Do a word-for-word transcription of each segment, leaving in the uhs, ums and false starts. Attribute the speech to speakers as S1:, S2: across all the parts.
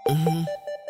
S1: Uhum.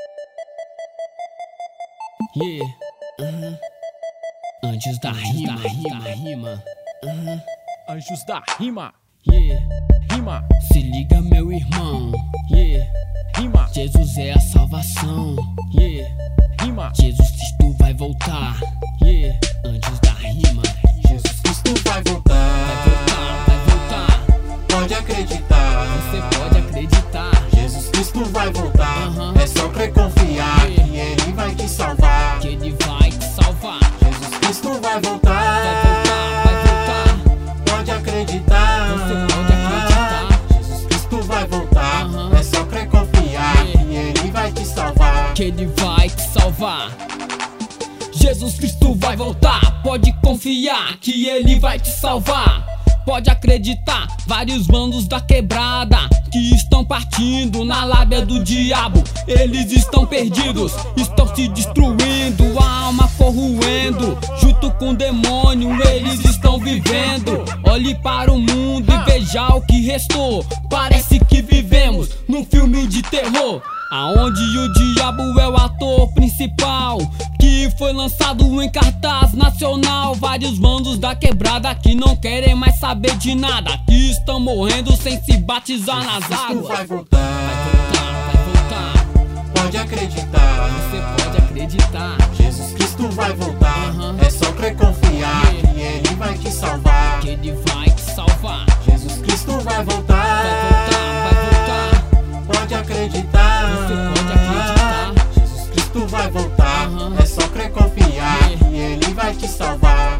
S1: Yeah. Uhum. Anjos da rima, rima, rima. Uhum.
S2: Anjos da rima,
S1: Yeah.
S2: rima,
S1: Se liga, meu irmão. Yeah.
S2: rima,
S1: Jesus é a salvação. Yeah.
S2: rima.
S1: Jesus Cristo vai voltar. Yeah. Anjos da rima.
S3: Jesus Cristo vai voltar,
S1: Vai voltar, vai voltar.
S3: pode acreditar.
S1: Você pode acreditar.
S3: Jesus Cristo vai voltar,
S1: Aham.
S3: é só crer, confiar que Ele vai te salvar.
S1: Que ele vai te salvar.
S3: Jesus Cristo vai
S1: Vai
S3: voltar,
S1: voltar, vai voltar.
S3: pode acreditar.
S1: Você pode acreditar.
S3: Jesus Cristo vai voltar,
S1: Aham.
S3: é só crer, confiar
S1: Yeah.
S3: que Ele vai te salvar.
S1: Que ele vai te salvar. Jesus Cristo vai voltar, pode confiar que ele vai te salvar. Pode acreditar, vários bandos da quebrada que estão partindo na lábia do diabo. Eles estão perdidos, estão se destruindo, a alma corroendo. Junto com o demônio eles estão vivendo. Olhe para o mundo e veja o que restou. Parece que vivemos num filme de terror, aonde o diabo é o ator principal, que foi lançado em cartaz nacional. Vários bandos da quebrada que não querem mais saber de nada, que estão morrendo sem se batizar nas
S3: Cristo
S1: águas.
S3: vai
S1: Vai
S3: voltar,
S1: voltar, vai voltar.
S3: pode acreditar.
S1: Você pode acreditar.
S3: Jesus Cristo vai voltar,
S1: Aham.
S3: é só crer, confiar
S1: Yeah.
S3: que Ele vai te salvar.
S1: Que ele vai te salvar.
S3: Jesus Cristo vai voltar,
S1: Vai voltar, vai voltar.
S3: pode acreditar.
S1: Você pode acreditar.
S3: Jesus Cristo vai voltar,
S1: Aham.
S3: é só crer, confiar
S1: Yeah.
S3: que Ele vai te salvar.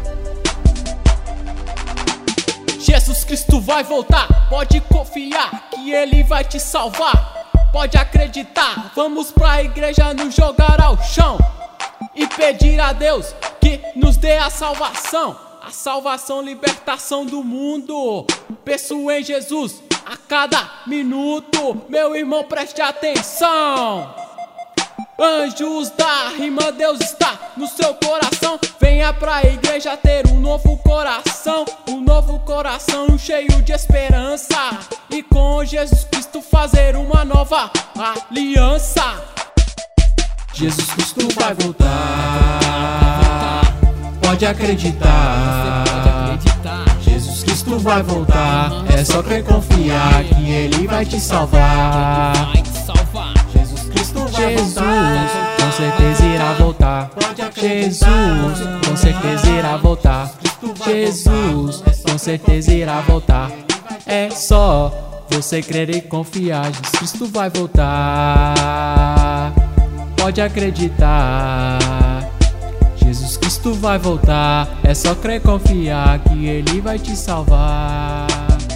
S2: Jesus Cristo vai voltar, pode confiar que Ele vai te salvar. Pode acreditar, vamos pra igreja nos jogar ao chão e pedir a Deus que nos dê a salvação. A salvação, libertação do mundo. Penso em Jesus a cada minuto. Meu irmão, preste atenção. Anjos da rima, Deus está no seu coração. Venha pra igreja ter um novo coração, um novo coração cheio de esperança, e com Jesus Cristo fazer uma nova aliança.
S3: Jesus Cristo vai voltar, pode acreditar.
S1: Você pode acreditar.
S3: Jesus Cristo vai voltar, é só crer, confiar que Ele vai te salvar.
S1: Ele vai te salvar.
S3: Jesus Cristo vai
S4: Jesus,
S3: voltar,
S4: com certeza irá voltar.
S3: pode
S4: Jesus,
S3: acreditar.
S4: com certeza irá voltar. Jesus, com certeza irá voltar. É só você crer e confiar. Jesus Cristo vai voltar. Pode acreditar. Jesus Cristo vai voltar. É só crer e confiar que Ele vai te salvar.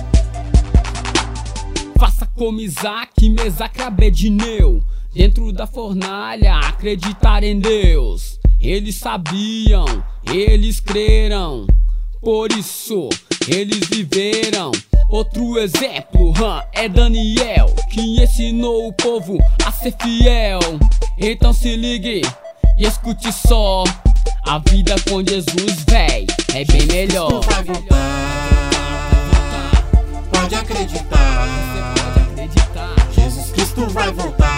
S1: Faça como Isaac, Mesaque e Abedineu, dentro da fornalha, acreditar em Deus. Eles sabiam, eles creram, por isso eles viveram. Outro exemplo hum, é Daniel, que ensinou o povo a ser fiel. Então se ligue e escute só, a vida com Jesus, véi, é bem melhor.
S3: Cristo vai voltar, pode acreditar.
S1: Você pode acreditar.
S3: Jesus Cristo vai voltar,